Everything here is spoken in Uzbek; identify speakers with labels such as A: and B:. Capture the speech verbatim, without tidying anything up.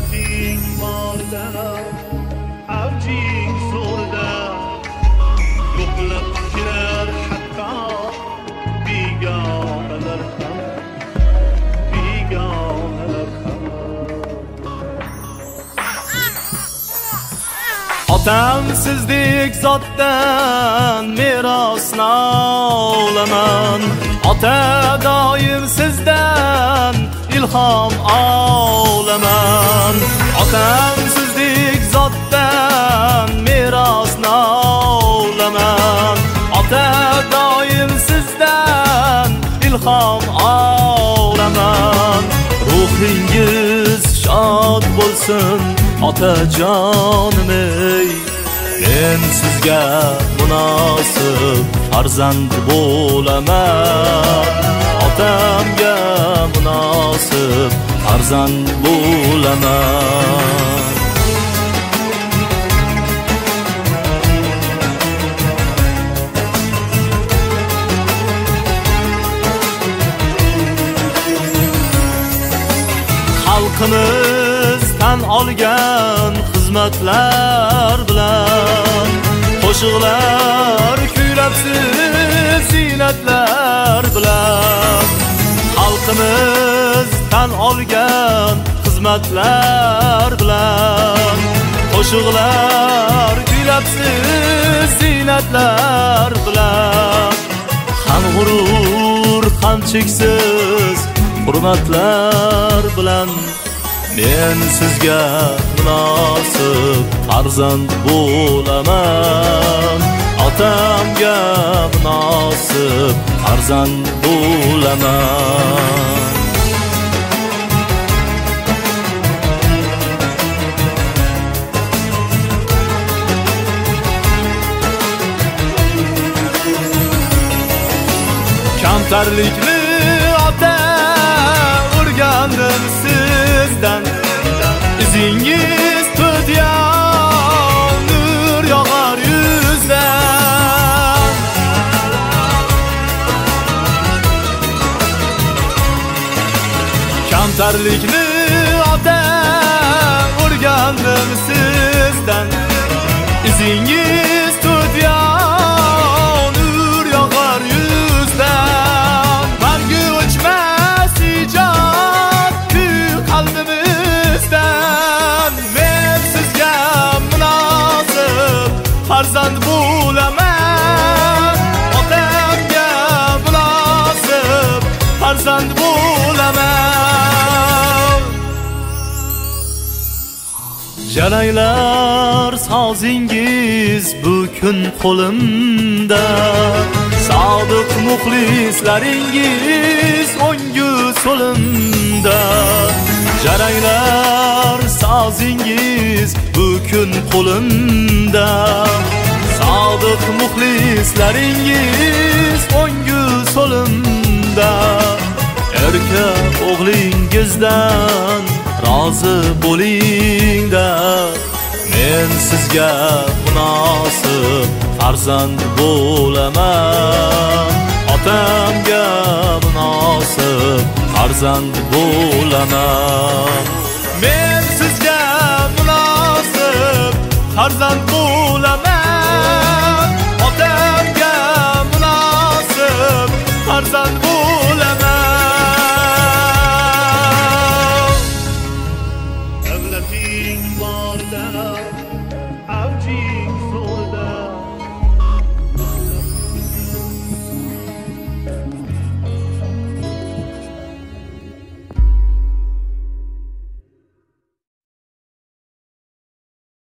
A: davlating borda, avjing zo'rda, yo'qlab kirar hatto begonalar ham, begonalar ham. Otam sizdek zotdan merosni olaman, ota doim sizdan ilhom olaman. Otam sizdek zotdan merosni olaman, ota doim sizdan ilhom olaman. Ruhingiz shod bo'lsin otajonim ey, men sizga munosib farzand bo'laman. Otamga munosib farzand bo'laman. Xalqimiz tan olgan xizmatlar bilan, qo'shiqlar kuylabsiz ziynatlar bilan. Xalqimiz tan olgan xizmatlar bilan, qo'shiqlar kuylabsiz ziynatlar bilan. Ham g'urur, ham cheksiz hurmatlar bilan men sizga munosib farzand bo'laman. Otamga munosib farzand bo'laman. Kamtarlikni ota o'rgandim sizdan, izingiz to'tiya nur yog'ar yuzdan. Kamtarlikni ota o'rgandim sizdan, izingiz to'tiya nur yog'ar yuzdan. Mangu o'chmas ijod kuy qalbimizdan, men sizga munosib farzand bo'laman. Otamga munosib farzand bo'laman. Jaranglar sozingiz bu kun qo'limda, sodiq muxlislaringiz o'ngu so'limda. Jaranglar sozingiz bu kun qo'limda, sodiq muxlislaringiz o'ngu so'limda. Erka o'g'lingizdan rozi bo'ling-da, men sizga munosib farzand bo'laman. Otamga munosib farzand bo'laman. Men sizga munosib farzand bo'laman. Otamga munosib farzand bo'laman. Davlating borda